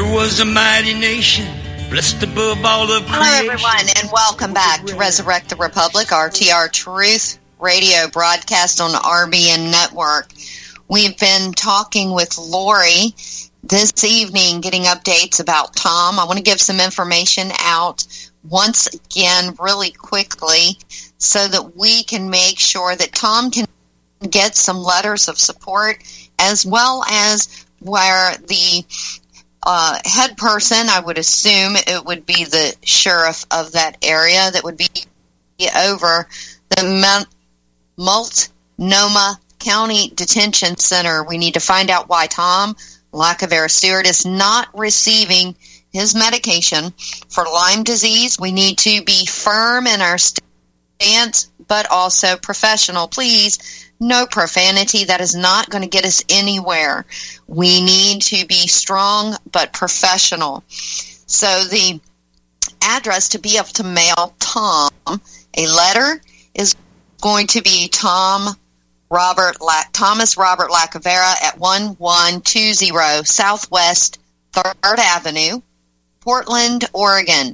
was a mighty nation, blessed above all of creation. Hello, everyone, and welcome back to Resurrect the Republic, RTR Truth radio broadcast on the RBN Network. We've been talking with Lori this evening, getting updates about Tom. I want to give some information out once again really quickly so that we can make sure that Tom can get some letters of support, as well as where the head person, I would assume it would be the sheriff of that area that would be over the Multnomah County Detention Center. We need to find out why Tom Lacavera Stewart is not receiving his medication for Lyme disease. We need to be firm in our stance, but also professional. Please, no profanity. That is not going to get us anywhere. We need to be strong, but professional. So the address to be able to mail Tom a letter is going to be Thomas Robert Lacavera at 1120 Southwest 3rd Avenue, Portland, Oregon,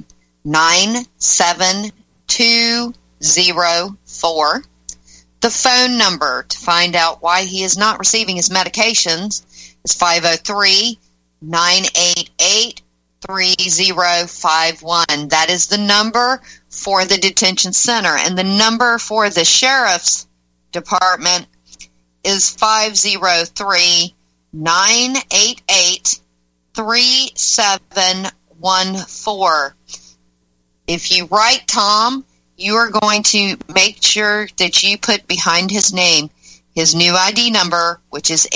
97204. The phone number to find out why he is not receiving his medications is 503-988-3051. That is the number for the detention center. And the number for the sheriff's department is 503-988-3714. If you write Tom, you are going to make sure that you put behind his name his new ID number, which is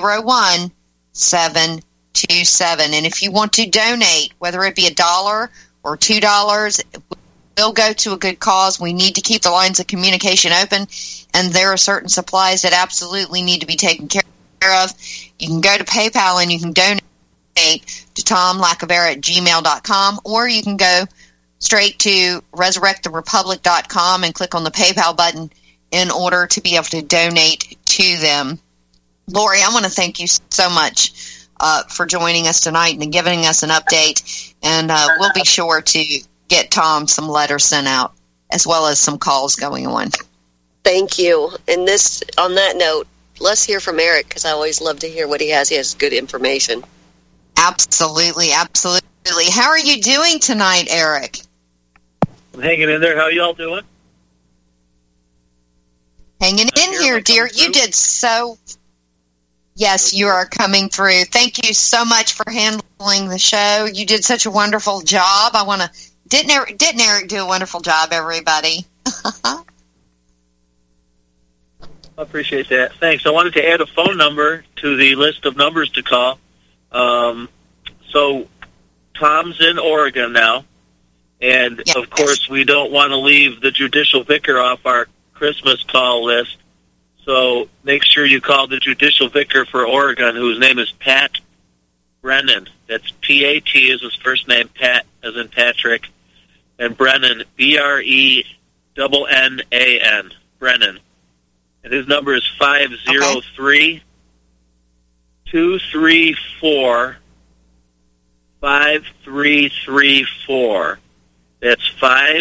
801727. And if you want to donate, whether it be $1 or $2, will go to a good cause. We need to keep the lines of communication open, and there are certain supplies that absolutely need to be taken care of. You can go to PayPal and you can donate to tomlacavera@gmail.com, or you can go straight to resurrecttherepublic.com and click on the PayPal button in order to be able to donate to them. Lori, I want to thank you so much for joining us tonight and giving us an update, and we'll be sure to get Tom some letters sent out, as well as some calls going on. Thank you. And on that note, let's hear from Eric, because I always love to hear what he has. He has good information. Absolutely, absolutely. How are you doing tonight, Eric? I'm hanging in there. How y'all doing? Hanging in here, dear. You did so... Yes, you are coming through. Thank you so much for handling the show. You did such a wonderful job. I want to... Didn't Eric do a wonderful job, everybody? I appreciate that. Thanks. I wanted to add a phone number to the list of numbers to call. So Tom's in Oregon now, and yes, of course we don't want to leave the judicial vicar off our Christmas call list. So make sure you call the judicial vicar for Oregon, whose name is Pat Brennan. That's P-A-T is his first name, Pat as in Patrick, and Brennan, B-R-E-N-N-A-N, Brennan. And his number is 503-234-5334. That's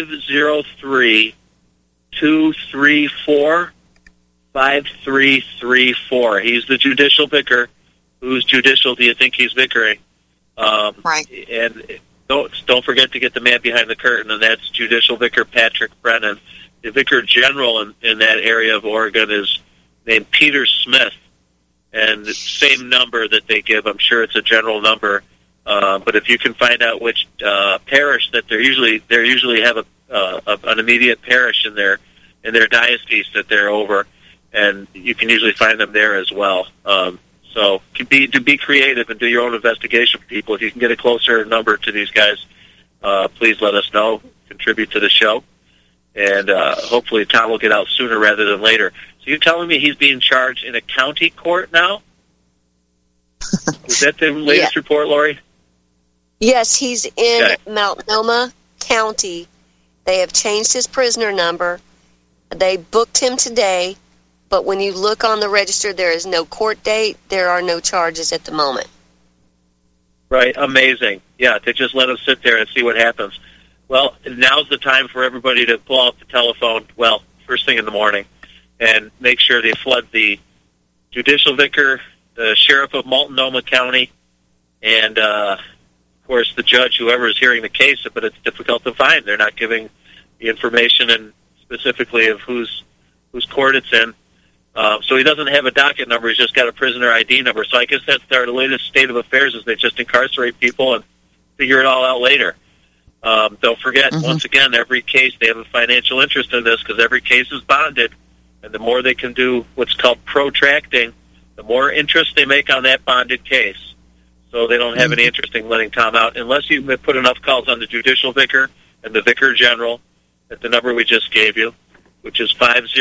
503-234-5334. He's the judicial vicar. Whose judicial do you think he's vicaring? Right. And don't forget to get the man behind the curtain, and that's Judicial Vicar Patrick Brennan. The Vicar General in that area of Oregon is named Peter Smith, and the same number that they give, I'm sure it's a general number, but if you can find out which parish that they usually have an immediate parish in their diocese that they're over, and you can usually find them there as well. So to be creative and do your own investigation for people. If you can get a closer number to these guys, please let us know. Contribute to the show. And hopefully Tom will get out sooner rather than later. So you're telling me he's being charged in a county court now? Was that the latest report, Lori? Yes, he's in Multnomah County. They have changed his prisoner number. They booked him today. But when you look on the register, there is no court date. There are no charges at the moment. Right, amazing. Yeah, they just let them sit there and see what happens. Well, now's the time for everybody to pull out the telephone, well, first thing in the morning, and make sure they flood the judicial vicar, the sheriff of Multnomah County, and, of course, the judge, whoever is hearing the case, but it's difficult to find. They're not giving the information and specifically of whose court it's in. So he doesn't have a docket number. He's just got a prisoner ID number. So I guess that's their latest state of affairs, is they just incarcerate people and figure it all out later. Don't forget, once again, every case, they have a financial interest in this because every case is bonded. And the more they can do what's called protracting, the more interest they make on that bonded case. So they don't have any interest in letting Tom out unless you put enough calls on the judicial vicar and the vicar general at the number we just gave you, which is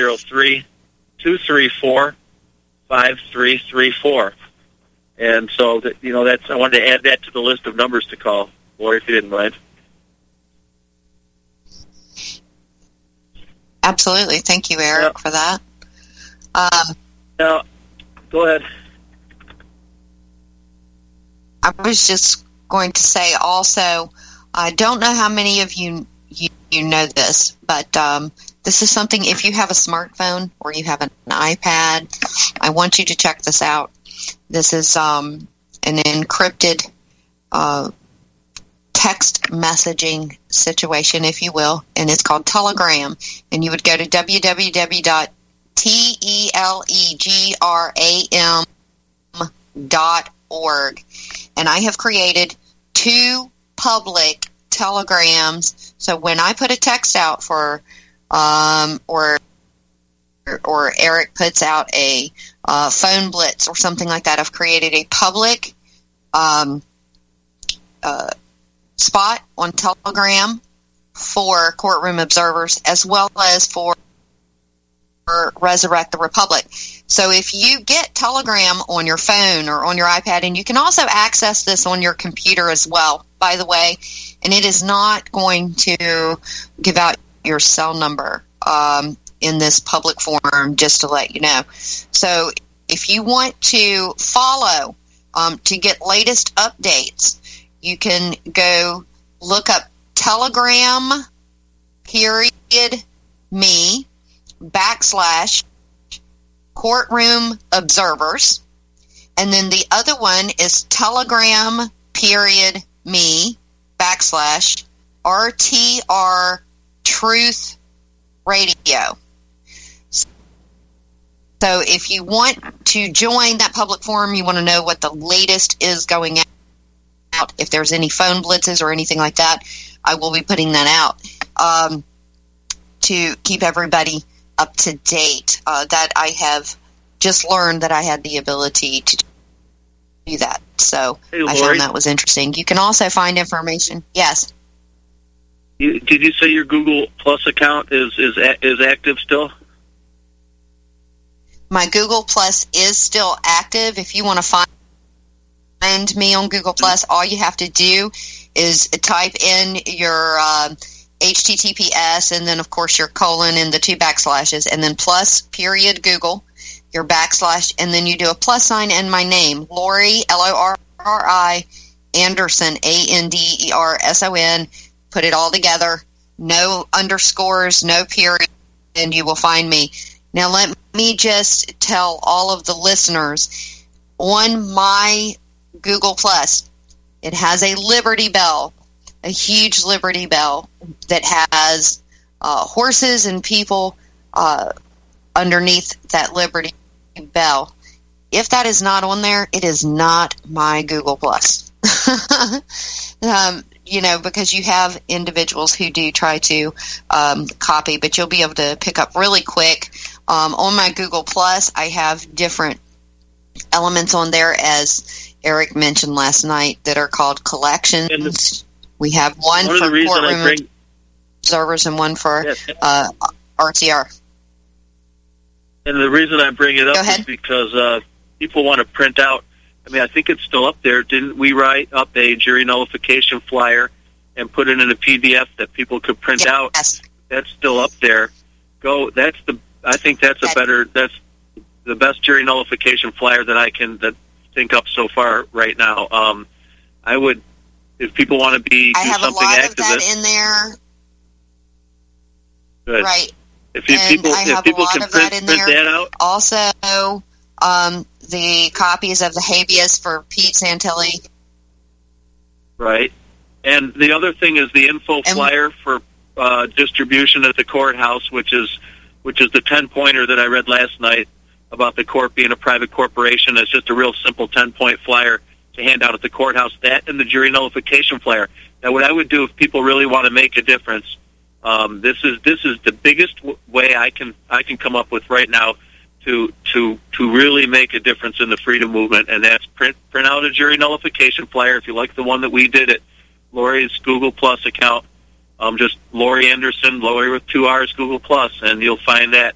503-234-5334. And so that, that's, I wanted to add that to the list of numbers to call, Lori, if you didn't mind. Absolutely. Thank you, Eric, for that. Now, go ahead. I was just going to say also, I don't know how many of you know this, but this is something, if you have a smartphone or you have an iPad, I want you to check this out. This is an encrypted text messaging situation, if you will, and it's called Telegram. And you would go to www.telegram.org. And I have created 2 public telegrams. So when I put a text out for, or Eric puts out a phone blitz or something like that, I've created a public spot on Telegram for courtroom observers as well as for Resurrect the Republic. So if you get Telegram on your phone or on your iPad, and you can also access this on your computer as well, by the way, and it is not going to give out your cell number in this public forum, just to let you know. So if you want to follow to get latest updates, you can go look up Telegram.me/ courtroom observers, and then the other one is Telegram.me/ RTR Truth Radio. So if you want to join that public forum, you want to know what the latest is going out, if there's any phone blitzes or anything like that, I will be putting that out to keep everybody up to date. That I have just learned that I had the ability to do that. So I found that was interesting. You can also find information. Yes. Did you say your Google Plus account is active still? My Google Plus is still active. If you want to find me on Google Plus, all you have to do is type in your HTTPS and then, of course, your colon and the 2 backslashes, and then plus period Google, your backslash, and then you do a plus sign and my name, Lori, Lorri, Anderson, Anderson. Put it all together, no underscores, no period, and you will find me. Now, let me just tell all of the listeners, on my Google Plus, it has a Liberty Bell, a huge Liberty Bell that has horses and people underneath that Liberty Bell. If that is not on there, it is not my Google Plus. Because you have individuals who do try to copy, but you'll be able to pick up really quick. On my Google Plus, I have different elements on there, as Eric mentioned last night, that are called collections. We have one for courtroom observers and one for RTR. And the reason I bring it up is because people want to print out. I mean, I think it's still up there. Didn't we write up a jury nullification flyer and put it in a PDF that people could print out? That's still up there. I think that's that's the best jury nullification flyer that I can think up so far right now. I would, if people want to do something activist. I have a lot of that in there. Good. Right. If people can print that out. Also, the copies of the habeas for Pete Santilli. Right. And the other thing is the info flyer for distribution at the courthouse, which is the 10-pointer that I read last night about the court being a private corporation. It's just a real simple 10-point flyer to hand out at the courthouse. That and the jury nullification flyer. Now, what I would do if people really want to make a difference, this is the biggest way I can come up with right now to really make a difference in the freedom movement, and that's print out a jury nullification flyer. If you like the one that we did at Lori's Google Plus account, just Lori Anderson, Lori with 2 R's, Google Plus, and you'll find that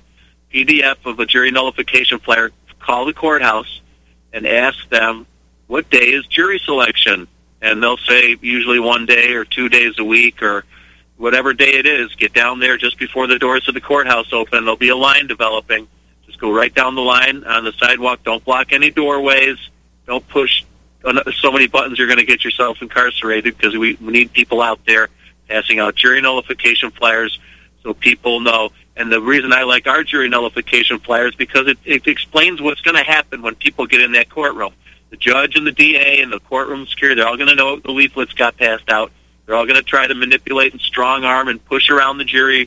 PDF of a jury nullification flyer. Call the courthouse and ask them, what day is jury selection? And they'll say usually 1 day or 2 days a week or whatever day it is. Get down there just before the doors of the courthouse open. There'll be a line developing. Just go right down the line on the sidewalk. Don't block any doorways. Don't push so many buttons you're going to get yourself incarcerated, because we need people out there passing out jury nullification flyers so people know. And the reason I like our jury nullification flyers because it explains what's going to happen when people get in that courtroom. The judge and the DA and the courtroom security, they're all going to know the leaflets got passed out. They're all going to try to manipulate and strong arm and push around the jury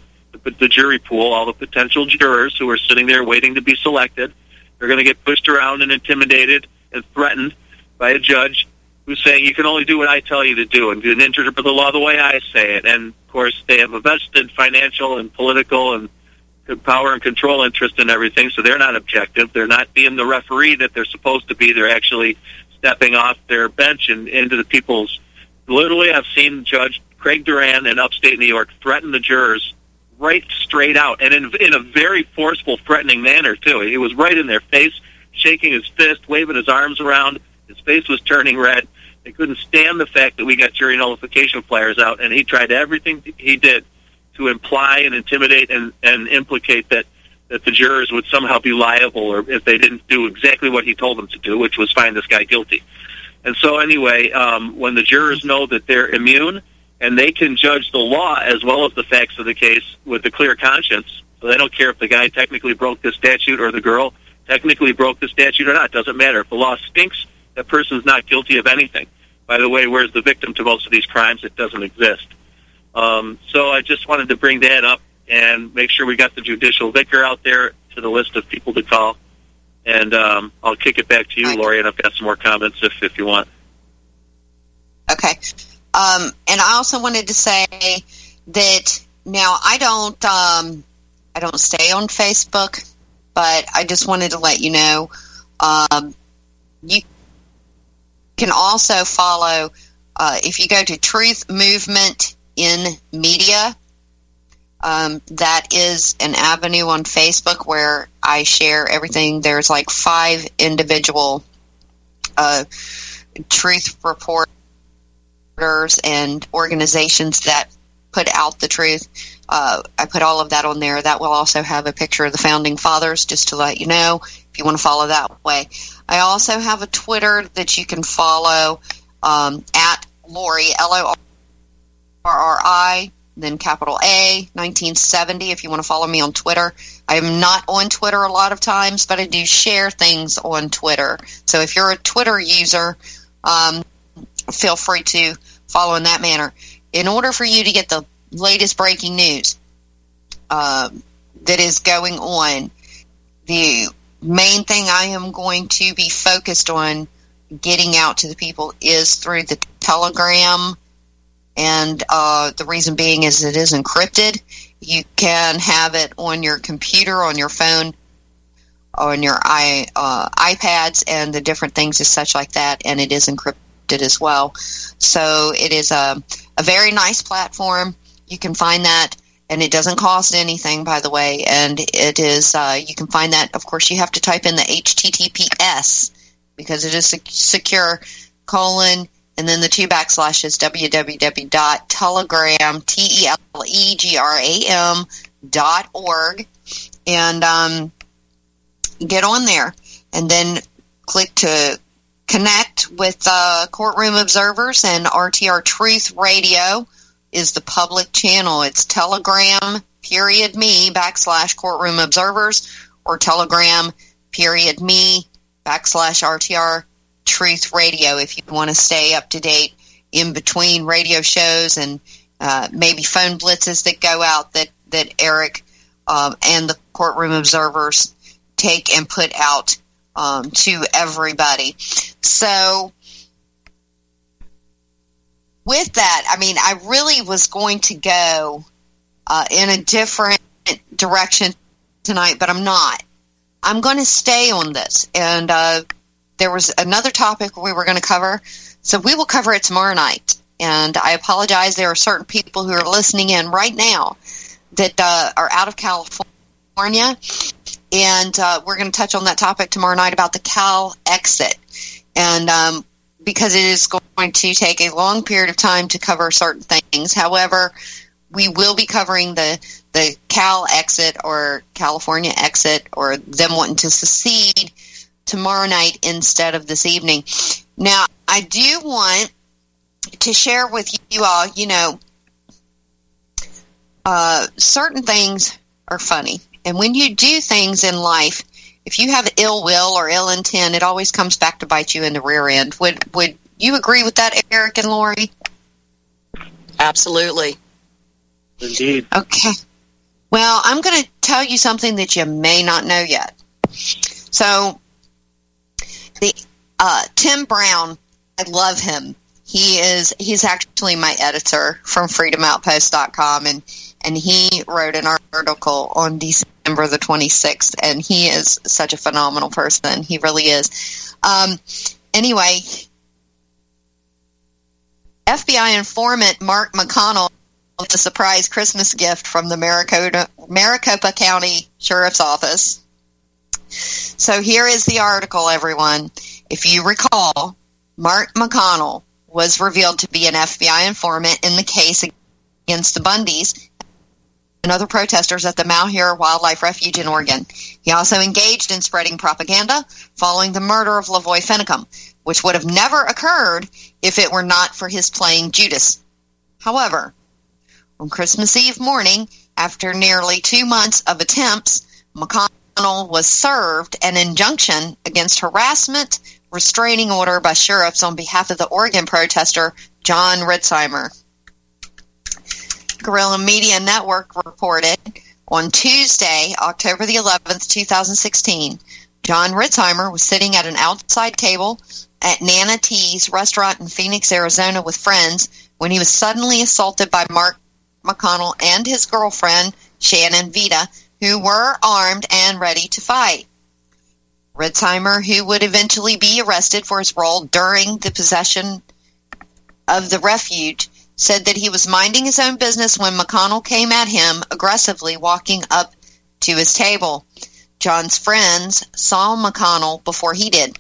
pool, all the potential jurors who are sitting there waiting to be selected. They're going to get pushed around and intimidated and threatened by a judge who's saying, you can only do what I tell you to do and interpret the law the way I say it. And, of course, they have a vested financial and political and power and control interest in everything, so they're not objective. They're not being the referee that they're supposed to be. They're actually stepping off their bench and into the people's... Literally, I've seen Judge Craig Duran in upstate New York threaten the jurors right straight out, and in a very forceful, threatening manner, too. He was right in their face, shaking his fist, waving his arms around. His face was turning red. They couldn't stand the fact that we got jury nullification flyers out, and he tried everything he did to imply and intimidate and implicate that the jurors would somehow be liable or if they didn't do exactly what he told them to do, which was find this guy guilty. And so anyway, when the jurors know that they're immune and they can judge the law as well as the facts of the case with a clear conscience, so they don't care if the guy technically broke the statute or the girl technically broke the statute or not. It doesn't matter. If the law stinks, that person's not guilty of anything. By the way, where's the victim to most of these crimes? It doesn't exist. So I just wanted to bring that up and make sure we got the judicial vicar out there to the list of people to call. And I'll kick it back to you, Lori, and I've got some more comments if you want. Okay. And I also wanted to say that now I don't stay on Facebook, but I just wanted to let you know you can also follow if you go to Truth Movement in Media. That is an avenue on Facebook where I share everything. There's like 5 individual truth reporters and organizations that put out the truth. I put all of that on there. That will also have a picture of the Founding Fathers, just to let you know if you want to follow that way. I also have a Twitter that you can follow at Lori, LORRI, then capital A, 1970, if you want to follow me on Twitter. I am not on Twitter a lot of times, but I do share things on Twitter. So if you're a Twitter user, feel free to follow in that manner. In order for you to get the latest breaking news that is going on, the main thing I am going to be focused on getting out to the people is through the Telegram. And the reason being is it is encrypted. You can have it on your computer, on your phone, on your iPads, and the different things as such like that, and it is encrypted as well. So it is a very nice platform. You can find that, and it doesn't cost anything, by the way, and it is, you can find that, of course, you have to type in the HTTPS, because it is secure, and then the 2 backslashes, www.telegram.org, and get on there, and then click to connect with Courtroom Observers, and RTR Truth Radio is the public channel. It's Telegram.me/Courtroom Observers or Telegram.me/RTR Truth Radio if you want to stay up to date in between radio shows and maybe phone blitzes that go out that Eric and the Courtroom Observers take and put out to everybody. So with that, I mean, I really was going to go in a different direction tonight, but I'm not. I'm going to stay on this. And there was another topic we were going to cover, so we will cover it tomorrow night. And I apologize, there are certain people who are listening in right now that are out of California, and we're going to touch on that topic tomorrow night about the Cal exit. And because it is going to take a long period of time to cover certain things. However, we will be covering the Cal exit or California exit or them wanting to secede tomorrow night instead of this evening. Now, I do want to share with you all, certain things are funny. And when you do things in life, if you have ill will or ill intent, it always comes back to bite you in the rear end. Would you agree with that, Eric and Lori? Absolutely. Indeed. Okay. Well, I'm going to tell you something that you may not know yet. So, the Tim Brown, I love him. He's actually my editor from FreedomOutpost.com, and he wrote an article on December the 26th, and he is such a phenomenal person. He really is. Anyway, FBI informant Mark McConnell with a surprise Christmas gift from the Maricopa County Sheriff's Office. So here is the article, everyone. If you recall, Mark McConnell was revealed to be an FBI informant in the case against the Bundys and other protesters at the Malheur Wildlife Refuge in Oregon. He also engaged in spreading propaganda following the murder of Lavoy Finicum, which would have never occurred if it were not for his playing Judas. However, on Christmas Eve morning, after nearly 2 months of attempts, McConnell was served an injunction against harassment restraining order by sheriffs on behalf of the Oregon protester John Ritzheimer. Guerrilla Media Network reported on Tuesday, October the 11th, 2016, John Ritzheimer was sitting at an outside table at Nana T's restaurant in Phoenix, Arizona with friends when he was suddenly assaulted by Mark McConnell and his girlfriend, Shannon Vita, who were armed and ready to fight. Ritzheimer, who would eventually be arrested for his role during the possession of the refuge, said that he was minding his own business when McConnell came at him aggressively, walking up to his table. John's friends saw McConnell before he did.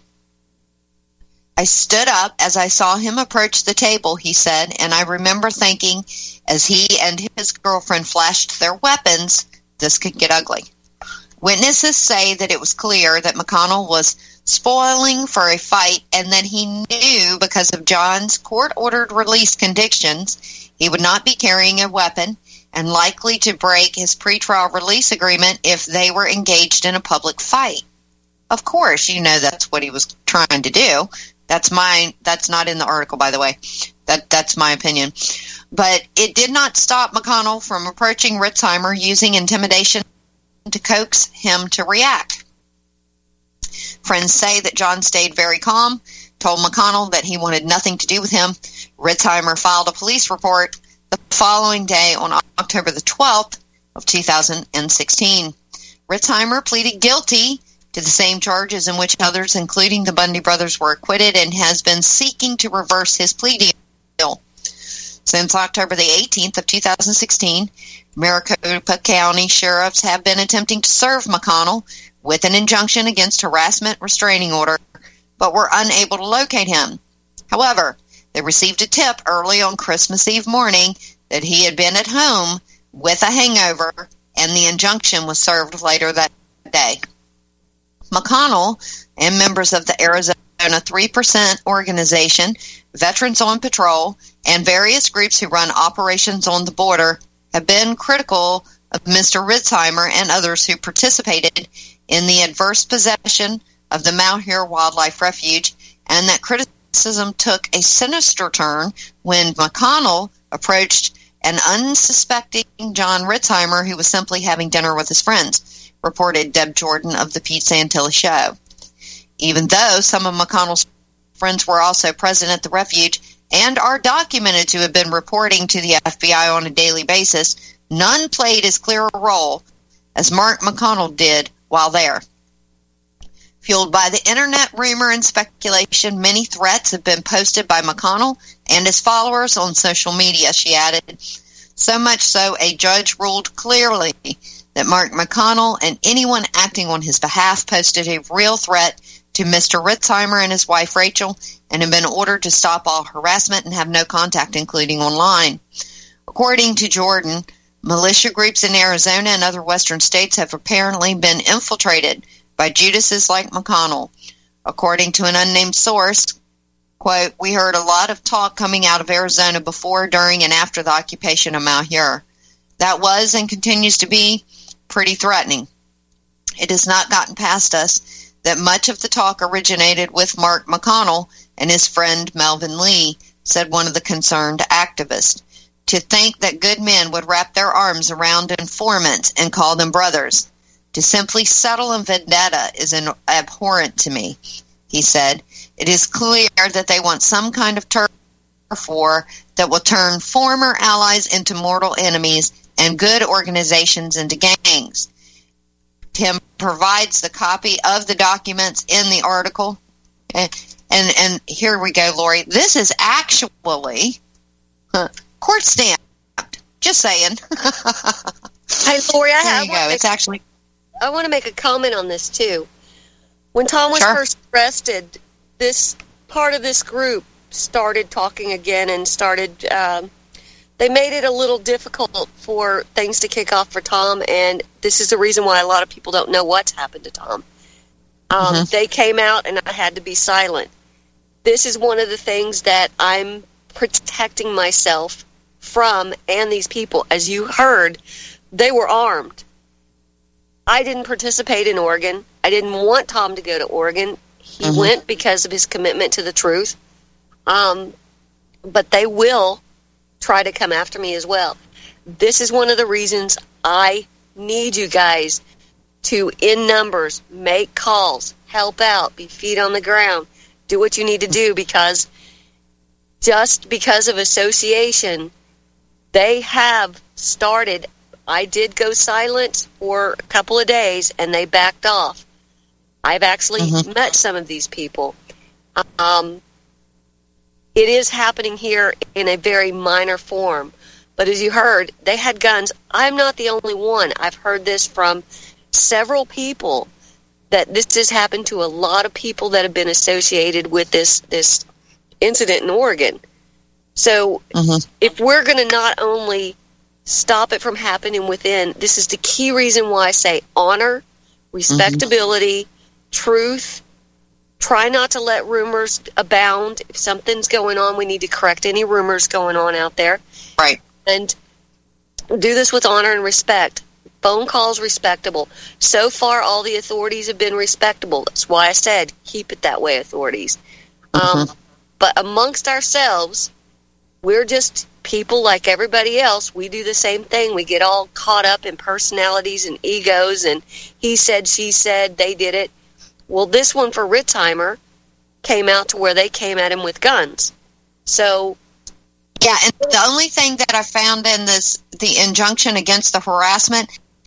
I stood up as I saw him approach the table, he said, and I remember thinking, as he and his girlfriend flashed their weapons, this could get ugly. Witnesses say that it was clear that McConnell was spoiling for a fight and that he knew because of John's court-ordered release conditions he would not be carrying a weapon and likely to break his pretrial release agreement if they were engaged in a public fight. Of course, that's what he was trying to do. That's not in the article, by the way. That's my opinion. But it did not stop McConnell from approaching Ritzheimer using intimidation to coax him to react. Friends say that John stayed very calm, told McConnell that he wanted nothing to do with him. Ritzheimer filed a police report the following day on October the 12th of 2016. Ritzheimer pleaded guilty to the same charges in which others, including the Bundy brothers, were acquitted and has been seeking to reverse his plea deal. Since October the 18th of 2016, Maricopa County sheriffs have been attempting to serve McConnell with an injunction against harassment restraining order, but were unable to locate him. However, they received a tip early on Christmas Eve morning that he had been at home with a hangover, and the injunction was served later that day. McConnell and members of the Arizona 3% organization, Veterans on Patrol, and various groups who run operations on the border have been critical of Mr. Ritzheimer and others who participated in the adverse possession of the Malheur Wildlife Refuge, and that criticism took a sinister turn when McConnell approached an unsuspecting John Ritzheimer who was simply having dinner with his friends, reported Deb Jordan of the Pete Santilli Show. Even though some of McConnell's friends were also present at the refuge and are documented to have been reporting to the FBI on a daily basis, none played as clear a role as Mark McConnell did while there. Fueled by the internet rumor and speculation, many threats have been posted by McConnell and his followers on social media, she added. So much so, a judge ruled clearly that Mark McConnell and anyone acting on his behalf posted a real threat to Mr. Ritzheimer and his wife Rachel and have been ordered to stop all harassment and have no contact, including online. According to Jordan, militia groups in Arizona and other western states have apparently been infiltrated by Judases like McConnell. According to an unnamed source, quote, "We heard a lot of talk coming out of Arizona before, during, and after the occupation of Malheur. That was and continues to be pretty threatening. It has not gotten past us that much of the talk originated with Mark McConnell and his friend Melvin Lee," said one of the concerned activists. "To think that good men would wrap their arms around informants and call them brothers. To simply settle in vendetta is abhorrent to me," he said. "It is clear that they want some kind of turf war that will turn former allies into mortal enemies and good organizations into gangs." Tim provides the copy of the documents in the article. And here we go, Lori. This is actually court stamped. Just saying. Hey, Lori, I want to make a comment on this, too. When Tom was first arrested, this part of this group started talking again and started... they made it a little difficult for things to kick off for Tom, and this is the reason why a lot of people don't know what's happened to Tom. They came out, and I had to be silent. This is one of the things that I'm protecting myself from, and these people. As you heard, they were armed. I didn't participate in Oregon. I didn't want Tom to go to Oregon. He went because of his commitment to the truth. But they will try to come after me as well. This is one of the reasons I need you guys to, in numbers, make calls, help out, be feet on the ground, do what you need to do, because just because of association, they have started. I did go silent for a couple of days, and they backed off. I've actually met some of these people. It is happening here in a very minor form. But as you heard, they had guns. I'm not the only one. I've heard this from several people, that this has happened to a lot of people that have been associated with this incident in Oregon. So if we're going to not only stop it from happening within, this is the key reason why I say honor, respectability, truth. Try not to let rumors abound. If something's going on, we need to correct any rumors going on out there. Right. And do this with honor and respect. Phone calls respectable. So far, all the authorities have been respectable. That's why I said, keep it that way, authorities. But amongst ourselves, we're just people like everybody else. We do the same thing. We get all caught up in personalities and egos, and he said, she said, they did it. Well, this one for Ritzheimer came out to where they came at him with guns. So... yeah, and the only thing that I found in the injunction against the harassment,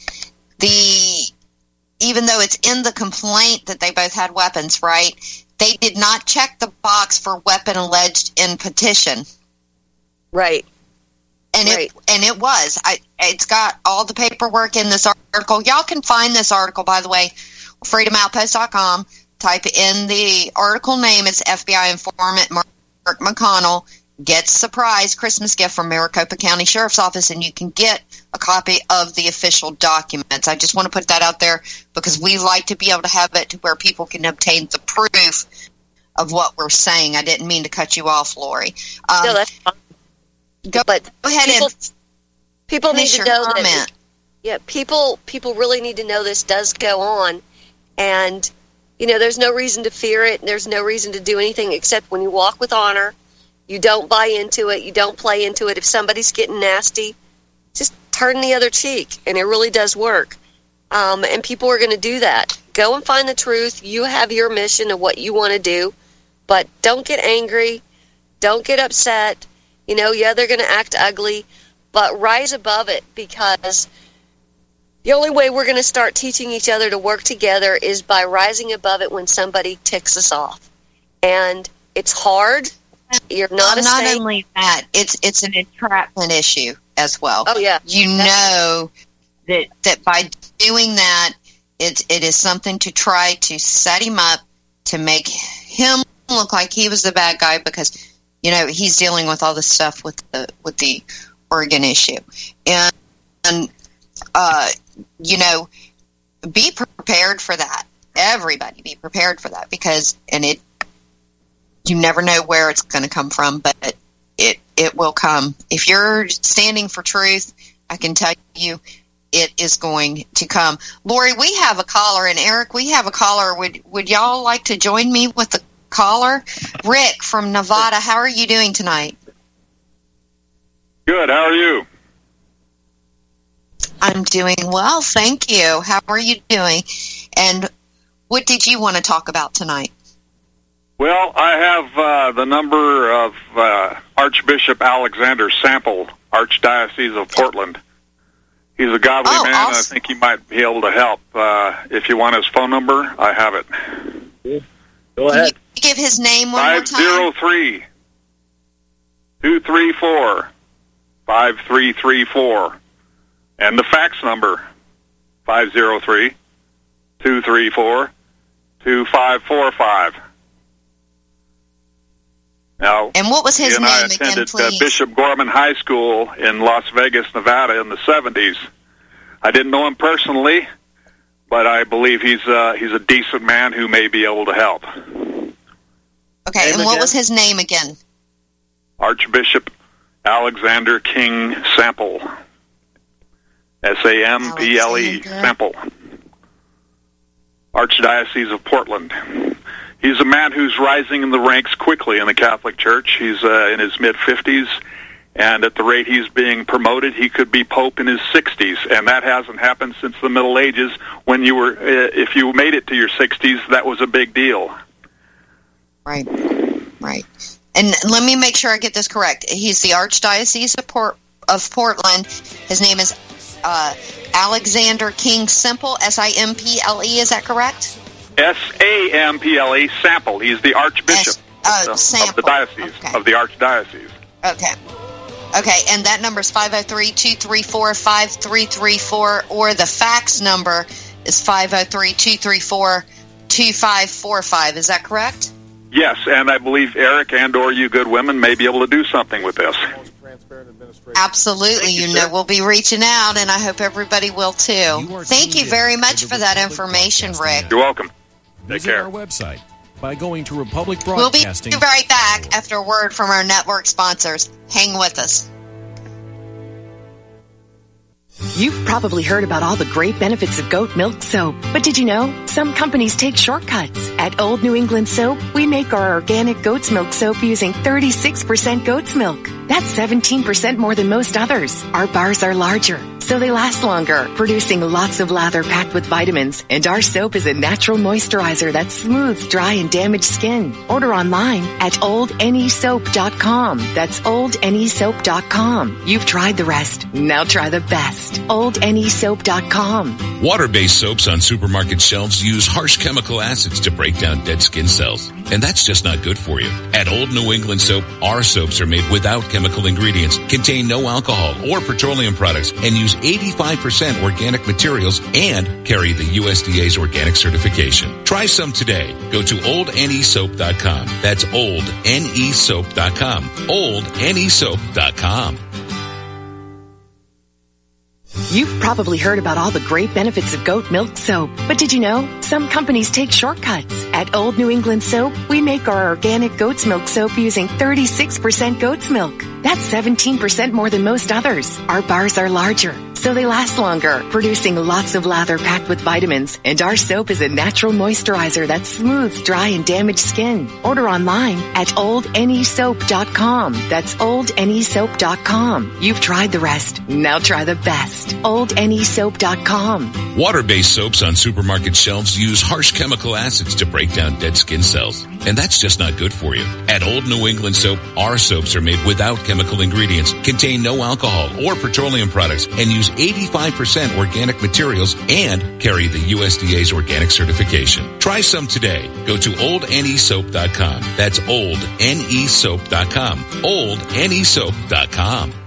even though it's in the complaint that they both had weapons, right, they did not check the box for weapon alleged in petition. Right. And it was. It's got all the paperwork in this article. Y'all can find this article, by the way, freedomoutpost.com. Type in the article name. It's FBI informant Mark McConnell gets surprise Christmas gift from Maricopa County Sheriff's Office, and you can get a copy of the official documents. I just want to put that out there because we like to be able to have it to where people can obtain the proof of what we're saying. I didn't mean to cut you off, Lori. No, that's fine. Go ahead and people need to know comment. that. Yeah, people really need to know this does go on, and there's no reason to fear it. There's no reason to do anything except when you walk with honor, you don't buy into it, you don't play into it. If somebody's getting nasty, just turn the other cheek, and it really does work. And people are going to do that. Go and find the truth. You have your mission of what you want to do, but don't get angry. Don't get upset. Yeah, they're going to act ugly, but rise above it, because the only way we're going to start teaching each other to work together is by rising above it when somebody ticks us off. And it's hard. You're not a not saint. Only that, it's an entrapment issue as well. Oh, yeah. You know that by doing that, it is something to try to set him up to make him look like he was the bad guy, because he's dealing with all this stuff with the Oregon issue, and be prepared for that. Everybody be prepared for that, because you never know where it's going to come from, but it will come. If you're standing for truth, I can tell you it is going to come. Lori, we have a caller, and Eric, we have a caller. Would y'all like to join me with the caller? Rick from Nevada, how are you doing tonight? Good, how are you? I'm doing well, thank you. How are you doing? And what did you want to talk about tonight? Well, I have the number of Archbishop Alexander Sample, Archdiocese of Portland. He's a godly man, awesome. and I think he might be able to help. If you want his phone number, I have it. Go ahead. Can you give his name one more time? 503-234-5334. And the fax number, 503-234-2545. Now, and what was his he and name I again, attended please? Bishop Gorman High School in Las Vegas, Nevada in the 70s. I didn't know him personally, but I believe he's a decent man who may be able to help. Okay, and what was his name again? Archbishop Alexander King Sample. S-A-M-P-L-E, Sample. Archdiocese of Portland. He's a man who's rising in the ranks quickly in the Catholic Church. He's in his mid-50s, and at the rate he's being promoted, he could be Pope in his 60s, and that hasn't happened since the Middle Ages, when you were, if you made it to your 60s, that was a big deal. Right. And let me make sure I get this correct. He's the Archdiocese of Portland. His name is Alexander King Simple, S-I-M-P-L-E, is that correct? S-A-M-P-L-E, Sample. He's the Archbishop of the diocese, of the Archdiocese. Okay, and that number is 503-234-5334, or the fax number is 503-234-2545. Is that correct? Yes, and I believe Eric and or you good women may be able to do something with this. Absolutely. We'll be reaching out, and I hope everybody will too. Thank you very much for that information, Rick. You're welcome. Take Visit care. our website by going to Republic We'll be Broadcasting. right back after a word from our network sponsors. Hang with us. You've probably heard about all the great benefits of goat milk soap, but did you know some companies take shortcuts? At Old New England Soap, we make our organic goat's milk soap using 36% goat's milk. That's 17% more than most others. Our bars are larger, so they last longer, producing lots of lather packed with vitamins. And our soap is a natural moisturizer that smooths dry and damaged skin. Order online at oldnesoap.com. That's oldnesoap.com. You've tried the rest. Now try the best. oldnesoap.com. Water-based soaps on supermarket shelves use harsh chemical acids to break down dead skin cells. And that's just not good for you. At Old New England Soap, our soaps are made without chemical ingredients, contain no alcohol or petroleum products, and use 85% organic materials and carry the USDA's organic certification. Try some today. Go to oldnesoap.com. That's oldnesoap.com. oldnesoap.com. You've probably heard about all the great benefits of goat milk soap, but did you know some companies take shortcuts? At Old New England Soap, we make our organic goat's milk soap using 36% goat's milk. That's 17% more than most others. Our bars are larger, so they last longer, producing lots of lather packed with vitamins. And our soap is a natural moisturizer that smooths dry and damaged skin. Order online at oldnesoap.com. That's oldnesoap.com. You've tried the rest. Now try the best. oldnesoap.com. Water-based soaps on supermarket shelves use harsh chemical acids to break down dead skin cells. And that's just not good for you. At Old New England Soap, our soaps are made without chemical ingredients, contain no alcohol or petroleum products, and use 85% organic materials and carry the USDA's organic certification. Try some today. Go to oldnesoap.com. That's oldnesoap.com. oldnesoap.com.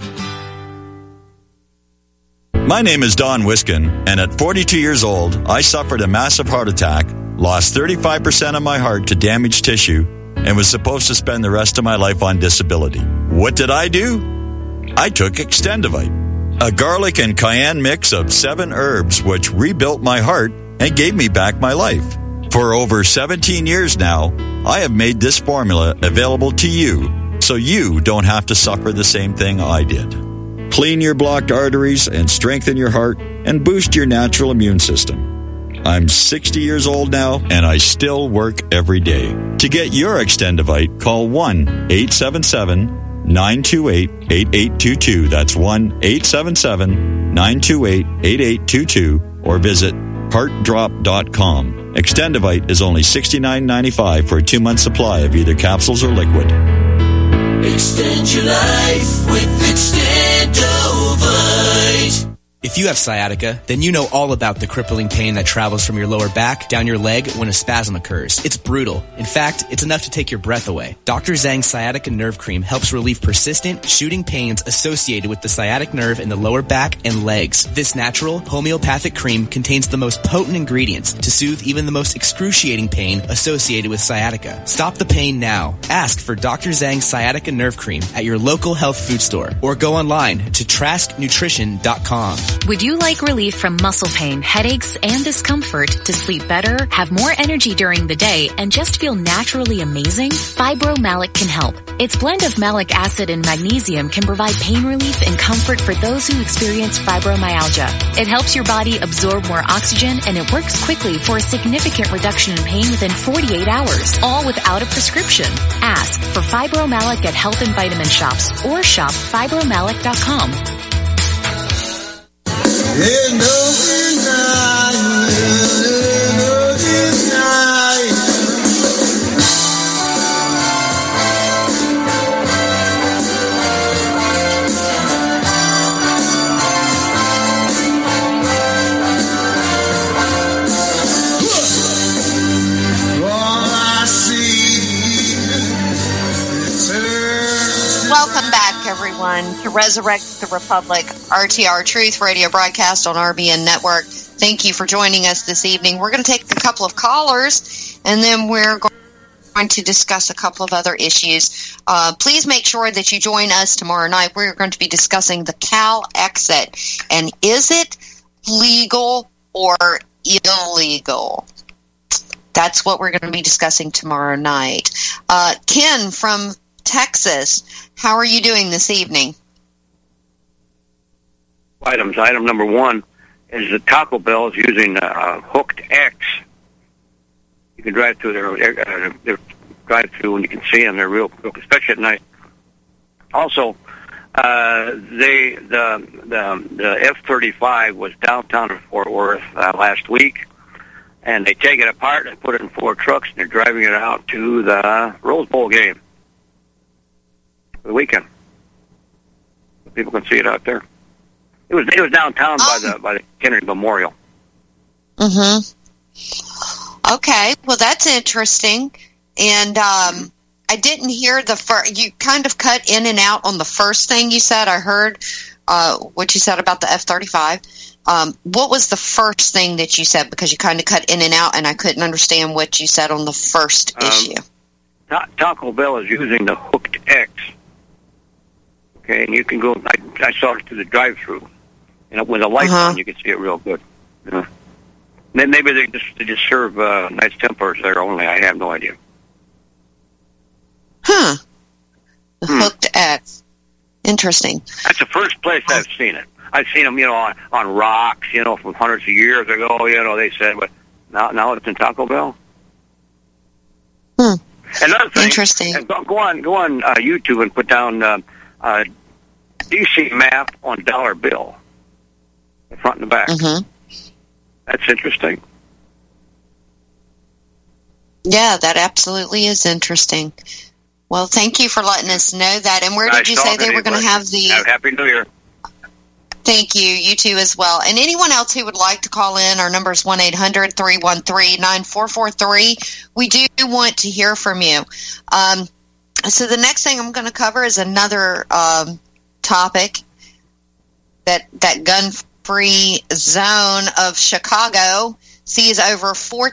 My name is Don Wiskin, and at 42 years old, I suffered a massive heart attack, lost 35% of my heart to damaged tissue, and was supposed to spend the rest of my life on disability. What did I do? I took Extendivite, a garlic and cayenne mix of 7 herbs which rebuilt my heart and gave me back my life. For over 17 years now, I have made this formula available to you so you don't have to suffer the same thing I did. Clean your blocked arteries and strengthen your heart and boost your natural immune system. I'm 60 years old now, and I still work every day. To get your Extendivite, call 1-877-928-8822. That's 1-877-928-8822, or visit heartdrop.com. Extendivite is only $69.95 for a 2-month supply of either capsules or liquid. Extend your life with Extendovite. If you have sciatica, then you know all about the crippling pain that travels from your lower back down your leg when a spasm occurs. It's brutal. In fact, it's enough to take your breath away. Dr. Zhang's Sciatica Nerve Cream helps relieve persistent, shooting pains associated with the sciatic nerve in the lower back and legs. This natural, homeopathic cream contains the most potent ingredients to soothe even the most excruciating pain associated with sciatica. Stop the pain now. Ask for Dr. Zhang's Sciatica Nerve Cream at your local health food store or go online to trasknutrition.com. Would you like relief from muscle pain, headaches, and discomfort to sleep better, have more energy during the day, and just feel naturally amazing? Fibromalic can help. Its blend of malic acid and magnesium can provide pain relief and comfort for those who experience fibromyalgia. It helps your body absorb more oxygen, and it works quickly for a significant reduction in pain within 48 hours, all without a prescription. Ask for Fibromalic at health and vitamin shops or shop fibromalic.com. Welcome back, everyone, to Resurrect the Republic, RTR Truth Radio broadcast on RBN Network. Thank you for joining us this evening. We're going to take a couple of callers, and then we're going to discuss a couple of other issues. Please make sure that you join us tomorrow night. We're going to be discussing the Cal exit, and is it legal or illegal? That's what we're going to be discussing tomorrow night. Ken from Texas, how are you doing this evening? Items. Item number one is that Taco Bell is using Hooked X. You can drive through their drive-through and you can see them. They're real, especially at night. Also, the F-35 was downtown in Fort Worth last week, and they take it apart and put it in 4 trucks, and they're driving it out to the Rose Bowl game for the weekend. People can see it out there. It was downtown by the Kennedy Memorial. Mm-hmm. Okay, well that's interesting. And I didn't hear the first. You kind of cut in and out on the first thing you said. I heard what you said about the F-35. What was the first thing that you said? Because you kind of cut in and out, and I couldn't understand what you said on the first issue. Taco Bell is using the Hooked X. Okay, and you can go. I saw it through the drive-through. when the light's on, you can see it real good. Yeah. Then maybe they just serve nice Templars there only. I have no idea. Huh. The hooked X. Interesting. That's the first place I've seen it. I've seen them, on rocks, from hundreds of years ago. They said, but now it's in Taco Bell. Another thing. Interesting. Go on YouTube and put down DC map on dollar bill, the front and the back. Mm-hmm. That's interesting. Yeah, that absolutely is interesting. Well, thank you for letting us know that. And where did you say they were going to have the... Happy New Year. Thank you. You too as well. And anyone else who would like to call in, our number is 1-800-313-9443. We do want to hear from you. So the next thing I'm going to cover is another topic, that gun-free zone of Chicago sees over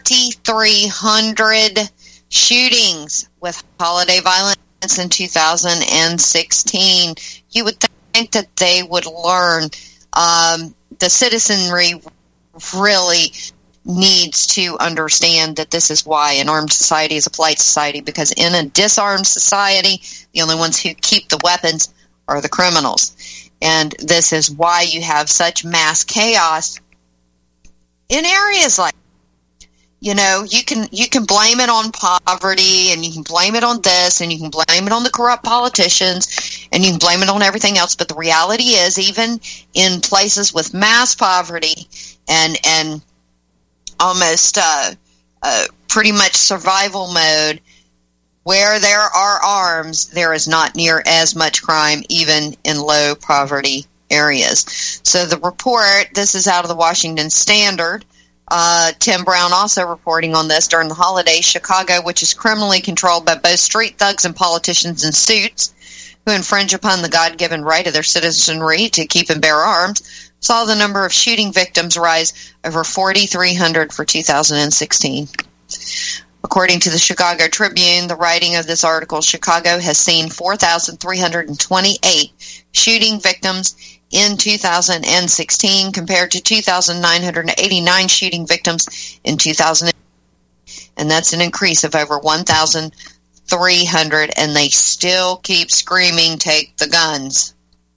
4,300 shootings with holiday violence in 2016. You would think that they would learn. The citizenry really needs to understand that this is why an armed society is a polite society, because in a disarmed society, the only ones who keep the weapons are the criminals. And this is why you have such mass chaos in areas like, you can blame it on poverty, and you can blame it on this, and you can blame it on the corrupt politicians, and you can blame it on everything else. But the reality is, even in places with mass poverty and almost pretty much survival mode, where there are arms, there is not near as much crime, even in low poverty areas. So the report, this is out of the Washington Standard. Tim Brown also reporting on this during the holidays. Chicago, which is criminally controlled by both street thugs and politicians in suits who infringe upon the God-given right of their citizenry to keep and bear arms, saw the number of shooting victims rise over 4,300 for 2016. According to the Chicago Tribune, the writing of this article, Chicago has seen 4,328 shooting victims in 2016 compared to 2,989 shooting victims in 2000. And that's an increase of over 1,300, and they still keep screaming, take the guns.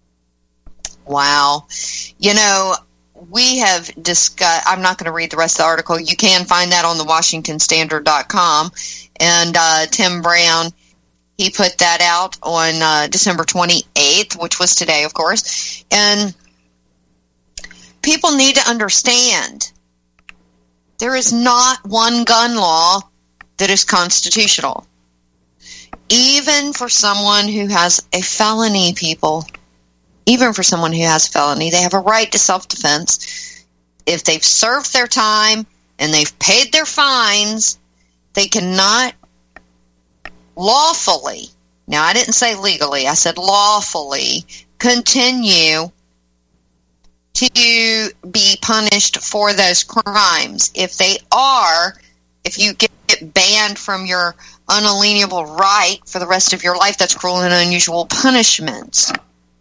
Wow. We have discussed, I'm not going to read the rest of the article. You can find that on the WashingtonStandard.com. And Tim Brown, he put that out on December 28th, which was today, of course. And people need to understand there is not one gun law that is constitutional. Even for someone who has a felony, people, even for someone who has a felony, they have a right to self-defense. If they've served their time and they've paid their fines, they cannot lawfully, now I didn't say legally, I said lawfully, continue to be punished for those crimes. If you get banned from your unalienable right for the rest of your life, that's cruel and unusual punishment.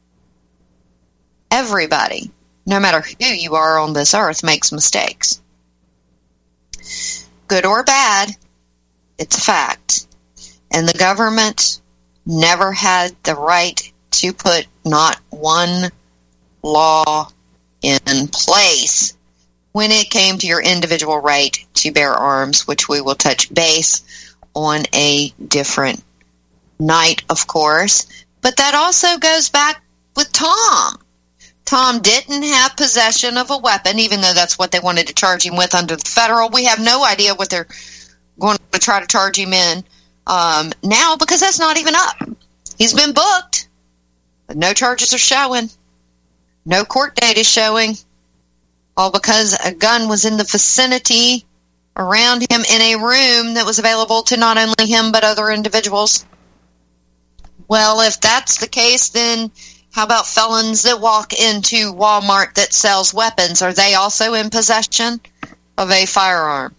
Everybody, no matter who you are on this earth, makes mistakes. Good or bad, it's a fact. And the government never had the right to put not one law in place when it came to your individual right to bear arms, which we will touch base on a different night, of course. But that also goes back with Tom. Tom didn't have possession of a weapon, even though that's what they wanted to charge him with under the federal. We have no idea what they're going to try to charge him in now, because that's not even up. He's been booked, but no charges are showing. No court date is showing. All because a gun was in the vicinity around him in a room that was available to not only him but other individuals. Well, if that's the case, then how about felons that walk into Walmart that sells weapons? Are they also in possession of a firearm?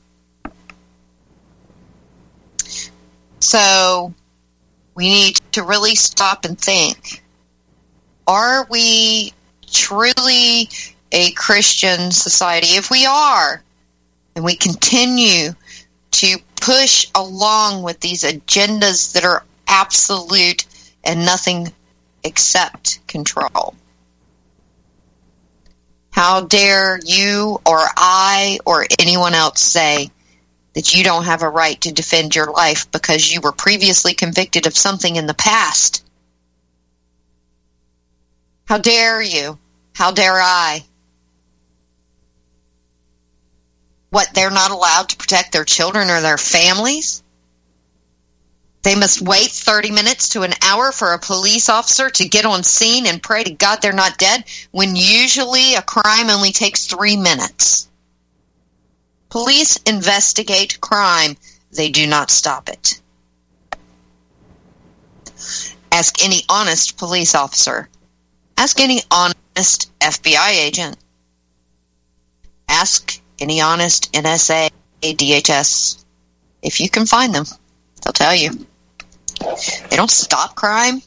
So we need to really stop and think. Are we truly a Christian society, if we are, and we continue to push along with these agendas that are absolute and nothing except control, how dare you or I or anyone else say that you don't have a right to defend your life because you were previously convicted of something in the past? How dare you? How dare I? What, they're not allowed to protect their children or their families? They must wait 30 minutes to an hour for a police officer to get on scene and pray to God they're not dead, when usually a crime only takes 3 minutes. Police investigate crime. They do not stop it. Ask any honest police officer. Ask any honest FBI agent. Ask any honest NSA, DHS. If you can find them, they'll tell you. They don't stop crime.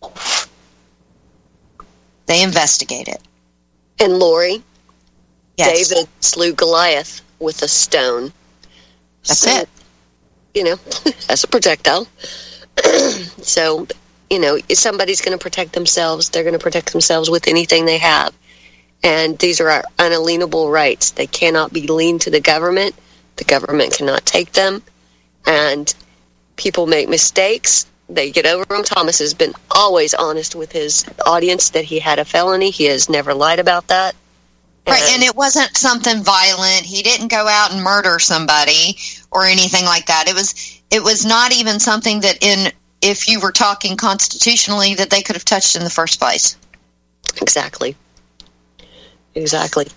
They investigate it. And Lori, yes. David slew Goliath with a stone. That's it. You know, as a projectile. So, you know, if somebody's going to protect themselves, they're going to protect themselves with anything they have. And these are our unalienable rights. They cannot be leaned to the government. The government cannot take them. And people make mistakes. They get over them. Thomas has been always honest with his audience that he had a felony. He has never lied about that. Right, and it wasn't something violent. He didn't go out and murder somebody or anything like that. It was not even something that, if you were talking constitutionally, that they could have touched in the first place. Exactly. Exactly.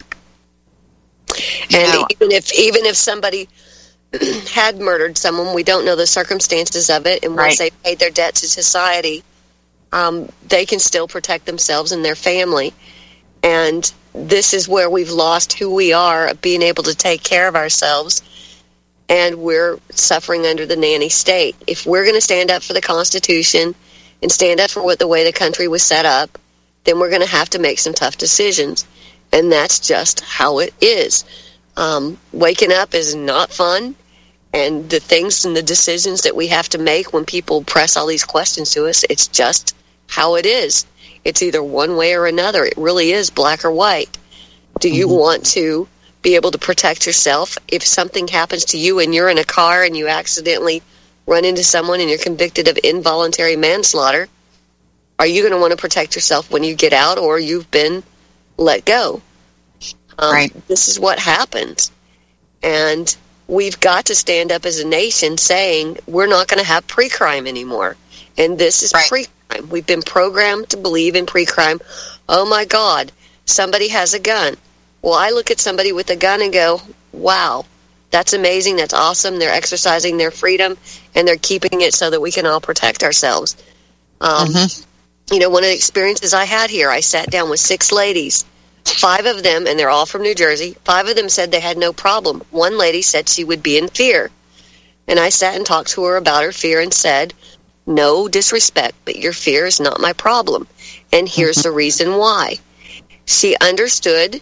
And even if somebody had murdered someone, we don't know the circumstances of it, and once they paid their debt to society, they can still protect themselves and their family. And this is where we've lost who we are, of being able to take care of ourselves, and we're suffering under the nanny state. If we're going to stand up for the Constitution and stand up for the way the country was set up, then we're going to have to make some tough decisions. And that's just how it is. Waking up is not fun, and the things and the decisions that we have to make when people press all these questions to us, it's just how it is. It's either one way or another. It really is black or white. Do you want to be able to protect yourself? If something happens to you and you're in a car and you accidentally run into someone and you're convicted of involuntary manslaughter, are you going to want to protect yourself when you get out, or you've been let go? This is what happens. And we've got to stand up as a nation saying we're not going to have pre-crime anymore. And this is pre-crime. We've been programmed to believe in pre-crime. Oh, my God, somebody has a gun. Well, I look at somebody with a gun and go, wow, that's amazing. That's awesome. They're exercising their freedom, and they're keeping it so that we can all protect ourselves. You know, one of the experiences I had here, I sat down with 6 ladies. 5 of them, and they're all from New Jersey, 5 of them said they had no problem. One lady said she would be in fear. And I sat and talked to her about her fear and said, no disrespect, but your fear is not my problem. And here's the reason why. She understood,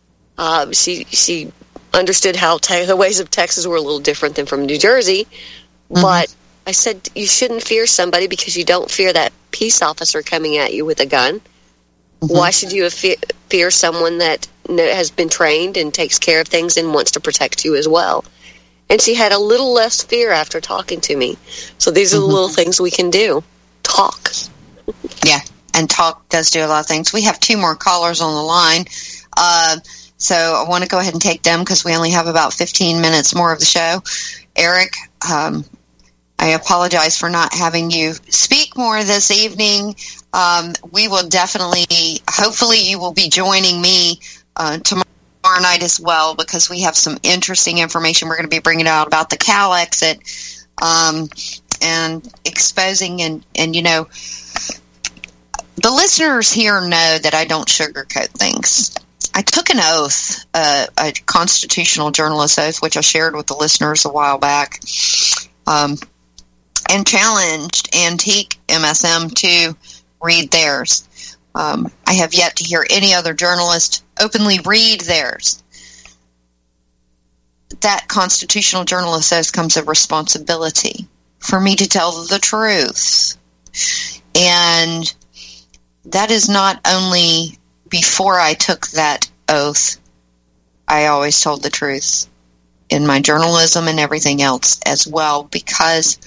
she understood how the ways of Texas were a little different than from New Jersey. But I said, you shouldn't fear somebody because you don't fear that peace officer coming at you with a gun. Why should you fear someone that has been trained and takes care of things and wants to protect you as well? And she had a little less fear after talking to me. So these are the little things we can do. Talk. Yeah, and talk does do a lot of things. We have 2 more callers on the line. So I want to go ahead and take them because we only have about 15 minutes more of the show. Eric, I apologize for not having you speak more this evening. We will definitely, hopefully you will be joining me tomorrow night as well, because we have some interesting information we're going to be bringing out about the Cal exit and exposing and you know, the listeners here know that I don't sugarcoat things. I took an oath, a constitutional journalist oath, which I shared with the listeners a while back, and challenged Antique MSM to read theirs. I have yet to hear any other journalist openly read theirs. That constitutional journalist says comes a responsibility for me to tell the truth. And that is not only before I took that oath, I always told the truth in my journalism and everything else as well, because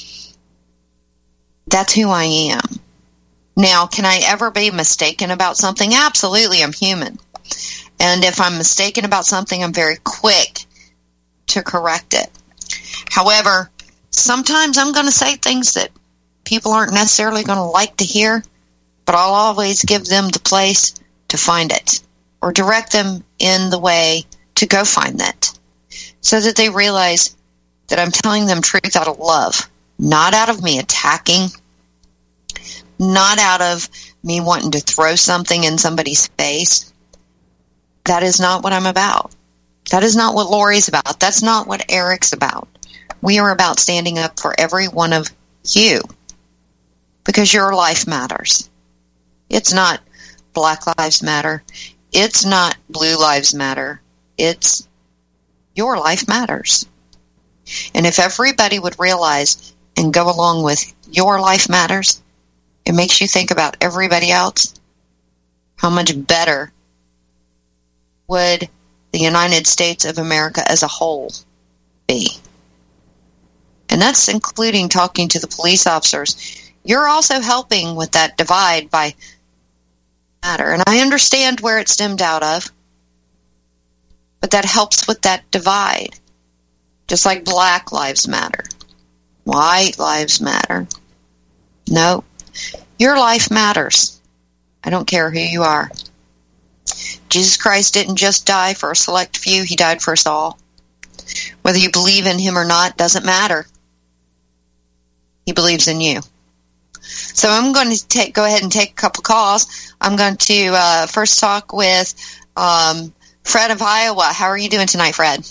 that's who I am. Now, can I ever be mistaken about something? Absolutely, I'm human. And if I'm mistaken about something, I'm very quick to correct it. However, sometimes I'm going to say things that people aren't necessarily going to like to hear, but I'll always give them the place to find it or direct them in the way to go find that, so that they realize that I'm telling them truth out of love, not out of me attacking, not out of me wanting to throw something in somebody's face. That is not what I'm about. That is not what Lori's about. That's not what Eric's about. We are about standing up for every one of you, because your life matters. It's not Black Lives Matter. It's not Blue Lives Matter. It's your life matters. And if everybody would realize and go along with your life matters, it makes you think about everybody else, how much better would the United States of America as a whole be? And that's including talking to the police officers. You're also helping with that divide by matter. And I understand where it stemmed out of, but that helps with that divide. Just like Black Lives Matter. White Lives Matter. No. Your life matters. I don't care who you are. Jesus Christ didn't just die for a select few. He died for us all. Whether you believe in him or not doesn't matter. He believes in you. So I'm going to go ahead and take a couple calls. I'm going to first talk with Fred of Iowa. How are you doing tonight, Fred?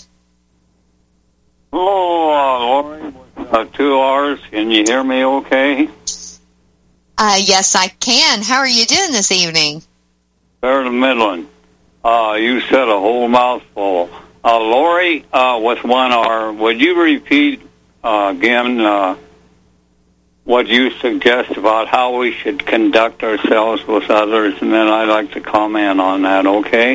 Hello, Lori. 2 hours. Can you hear me okay? Yes, I can. How are you doing this evening? Fair to Midland. You said a whole mouthful. Lori, with 1 R, would you repeat again what you suggest about how we should conduct ourselves with others, and then I'd like to comment on that, okay?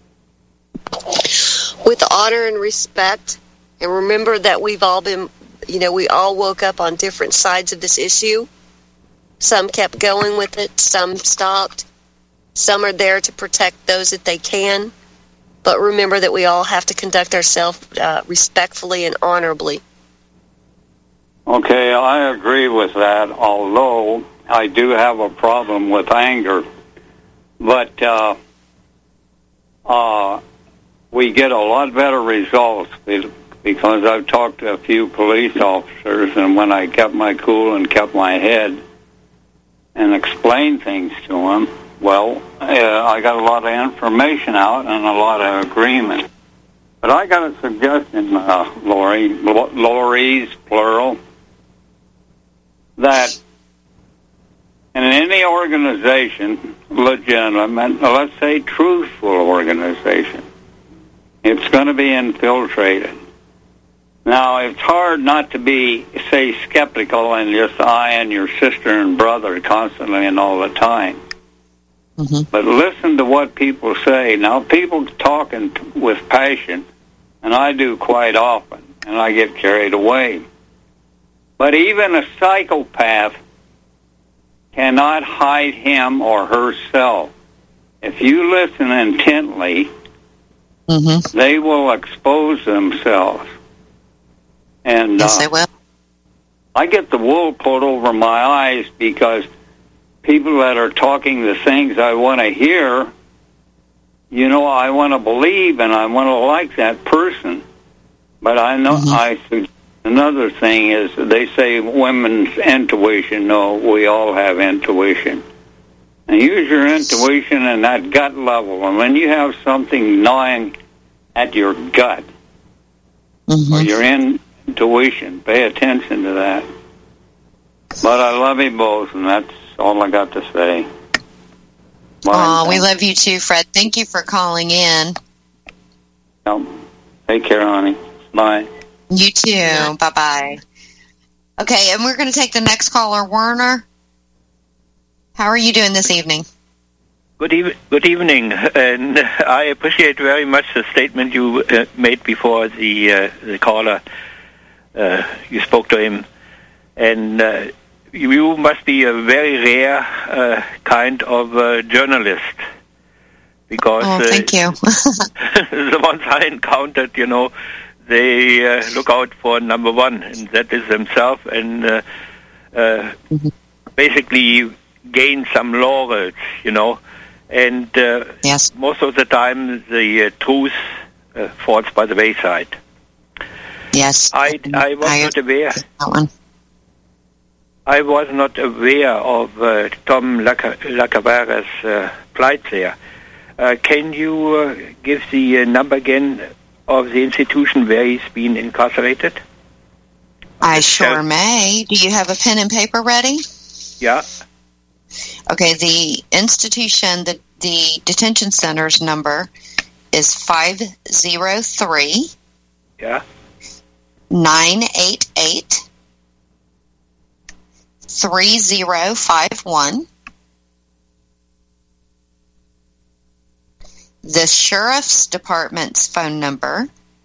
With honor and respect, and remember that we've all been, we all woke up on different sides of this issue. Some kept going with it, some stopped. Some are there to protect those that they can. But remember that we all have to conduct ourselves respectfully and honorably. Okay, I agree with that, although I do have a problem with anger. But we get a lot better results because I've talked to a few police officers, and when I kept my cool and kept my head and explained things to them, well, I got a lot of information out and a lot of agreement. But I got a suggestion, Lori's, plural, that in any organization, legitimate, let's say truthful organization, it's going to be infiltrated. Now, it's hard not to be, say, skeptical and just I and your sister and brother constantly and all the time. Mm-hmm. But listen to what people say. Now, people talking with passion, and I do quite often, and I get carried away. But even a psychopath cannot hide him or herself. If you listen intently, they will expose themselves. And yes, they will. I get the wool pulled over my eyes because people that are talking the things I want to hear, I want to believe and I want to like that person. But I know another thing is they say women's intuition. No, we all have intuition. And use your intuition and that gut level. And when you have something gnawing at your gut or your intuition, pay attention to that. But I love you both, and that's all I got to say. We love you too, Fred. Thank you for calling in. Take care, honey. Bye. You too. Bye-bye. Okay, and we're going to take the next caller, Werner. How are you doing this evening? Good evening, and I appreciate very much the statement you made before the caller. You spoke to him, and you must be a very rare kind of journalist, because thank you. the ones I encountered, they look out for number one, and that is themselves, and basically gain some laurels, and yes. Most of the time the truth falls by the wayside. Yes, I was not aware. I was not aware of Tom Lacavera's plight there. Can you give the number again of the institution where he's been incarcerated? I sure may. Do you have a pen and paper ready? Yeah. Okay, the institution, the detention center's number is 503 988 3051. The Sheriff's Department's phone number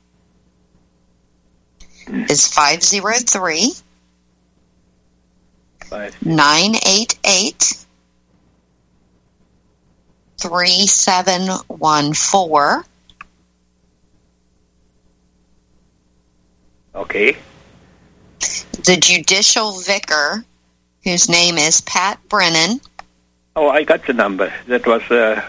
is 503 988 3714. Okay. The judicial vicar, whose name is Pat Brennan. Oh, I got the number. That was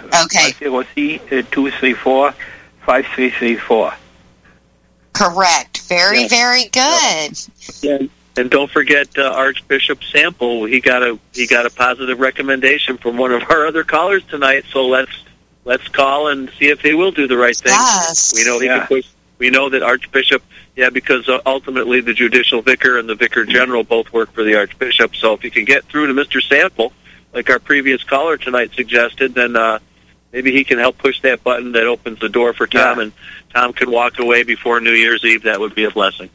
503-234-5334. Correct. Very good. Yeah. And don't forget Archbishop Sample. He got a positive recommendation from one of our other callers tonight. So let's call and see if he will do the right thing. Yes. We know he can push. We know that Archbishop. Yeah, because ultimately the judicial vicar and the vicar general both work for the Archbishop. So if you can get through to Mr. Sample, like our previous caller tonight suggested, then maybe he can help push that button that opens the door for Tom, and Tom can walk away before New Year's Eve. That would be a blessing.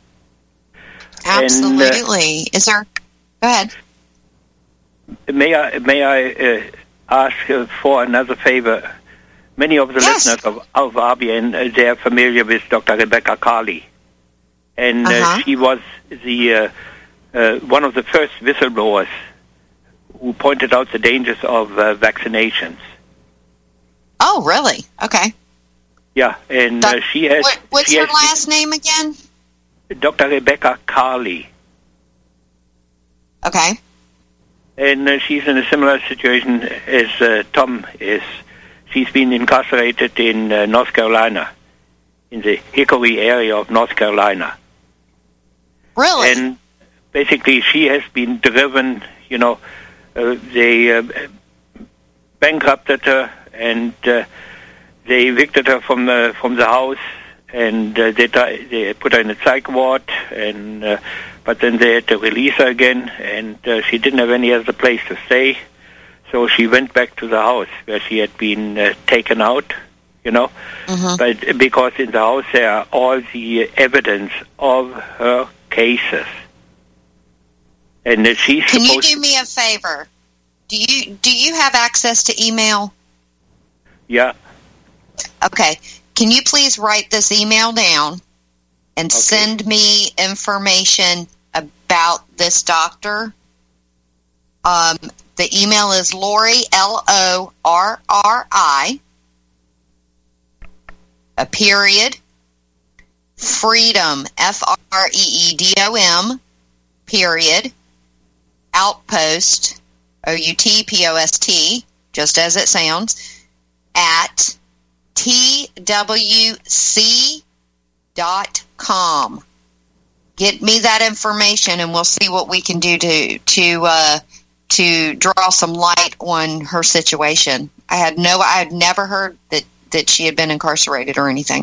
Absolutely. Is there? Go ahead. May I ask for another favor? Many of the listeners of RBN, they are familiar with Dr. Rebecca Carley, and she was the one of the first whistleblowers who pointed out the dangers of vaccinations. Oh, really? Okay. Yeah, and she has. What's her last name again? Dr. Rebecca Carley. Okay. And she's in a similar situation as Tom is. She's been incarcerated in North Carolina, in the Hickory area of North Carolina. Really? And basically she has been driven, they bankrupted her, and they evicted her from the house, and they put her in a psych ward, and but then they had to release her again, and she didn't have any other place to stay, so she went back to the house where she had been taken out, but because in the house there are all the evidence of her cases, and she's Can supposed. you do me a favor? Do you have access to email? Yeah. Okay. Can you please write this email down and send me information about this doctor? The email is Lorri, Lorri, a period, freedom, FREEDOM, period, outpost, OUTPOST, just as it sounds, at twc.com. Get me that information, and we'll see what we can do to draw some light on her situation. I had never heard that she had been incarcerated or anything.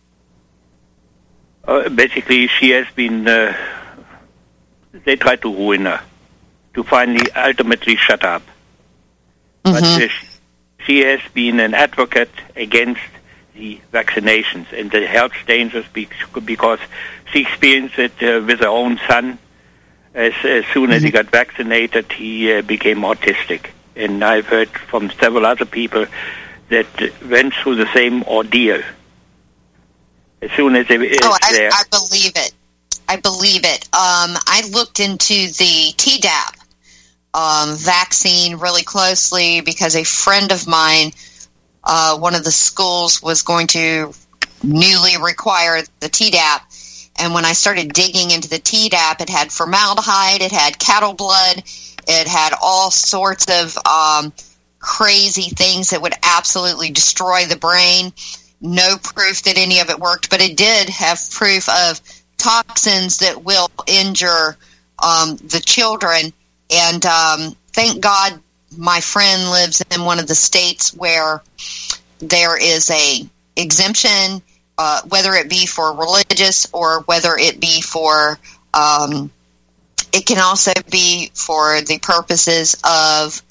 Basically, she has been. They tried to ruin her, to finally ultimately shut up. But she has been an advocate against the vaccinations and the health dangers because she experienced it with her own son. As soon as he got vaccinated, he became autistic. And I've heard from several other people that went through the same ordeal. As soon as they I believe it. I believe it. I looked into the Tdap vaccine really closely because a friend of mine, one of the schools was going to newly require the Tdap. And when I started digging into the Tdap, it had formaldehyde, it had cattle blood, it had all sorts of crazy things that would absolutely destroy the brain. No proof that any of it worked, but it did have proof of toxins that will injure the children. And thank God my friend lives in one of the states where there is a exemption, whether it be for religious or whether it be for, it can also be for the purposes of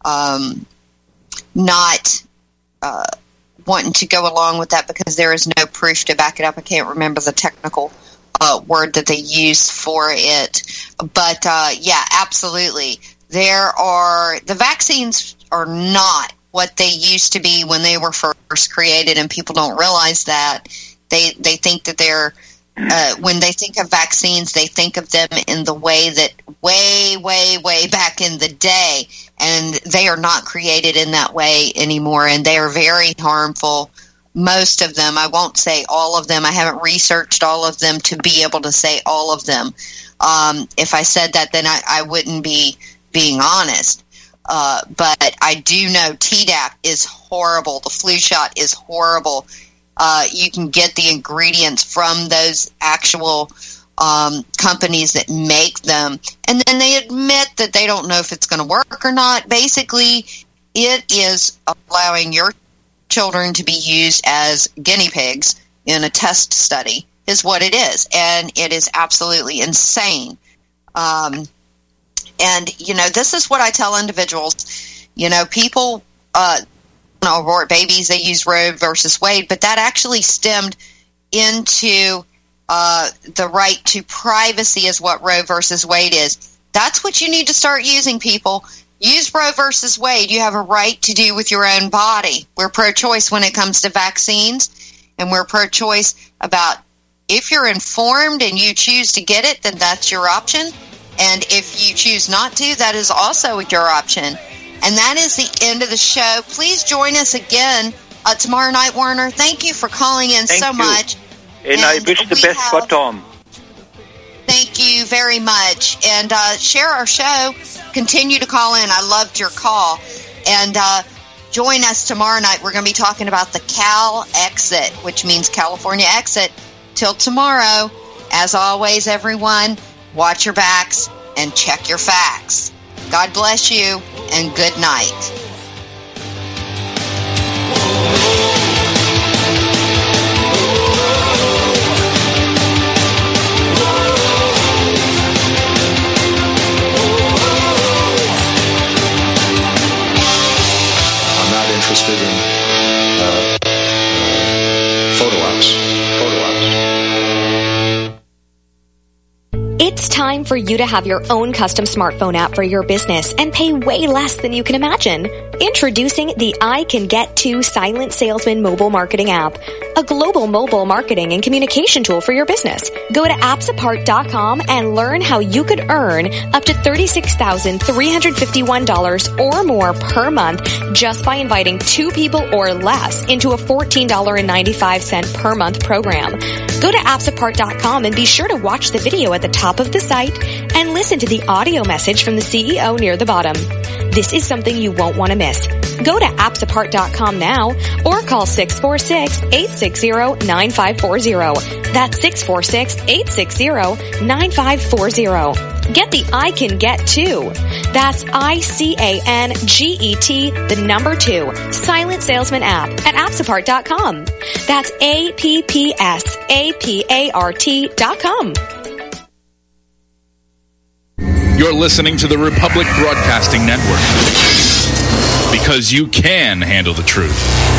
not wanting to go along with that because there is no proof to back it up. I can't remember the technical word that they use for it. But, yeah, absolutely. The vaccines are not what they used to be when they were first created, and people don't realize that. They think that they're, when they think of vaccines, they think of them in the way that way back in the day, and they are not created in that way anymore, and they are very harmful. Most of them, I won't say all of them. I haven't researched all of them to be able to say all of them. If I said that, then I wouldn't be being honest. But I do know Tdap is horrible. The flu shot is horrible. You can get the ingredients from those actual companies that make them, and then they admit that they don't know if it's going to work or not. Basically, it is allowing your children to be used as guinea pigs in a test study is what it is, and it is absolutely insane. And, you know, this is what I tell individuals. You know, people abort babies, they use Roe versus Wade, but that actually stemmed into the right to privacy is what Roe versus Wade is. That's what you need to start using, people. Use Roe versus Wade. You have a right to do with your own body. We're pro-choice when it comes to vaccines, and we're pro-choice about if you're informed and you choose to get it, then that's your option. And if you choose not to, that is also your option. And that is the end of the show. Please join us again tomorrow night, Werner. Thank you for calling in so much. And I wish the best for Tom. Thank you very much. And share our show. Continue to call in. I loved your call. And join us tomorrow night. We're going to be talking about the Cal Exit, which means California Exit. Till tomorrow, as always, everyone, watch your backs and check your facts. God bless you, and good night. I'm not interested in photo ops. It's time for you to have your own custom smartphone app for your business and pay way less than you can imagine. Introducing the I Can Get To Silent Salesman mobile marketing app, a global mobile marketing and communication tool for your business. Go to appsapart.com and learn how you could earn up to $36,351 or more per month just by inviting 2 people or less into a $14.95 per month program. Go to appsapart.com and be sure to watch the video at the top of the site and listen to the audio message from the CEO near the bottom. This is something you won't want to miss. Go to appsapart.com now or call 646-860-9540. That's 646-860-9540. Get the I Can Get To. That's ICANGET, the number 2, Silent Salesman app at appsapart.com. That's APPSAPART.com. You're listening to the Republic Broadcasting Network. because you can handle the truth.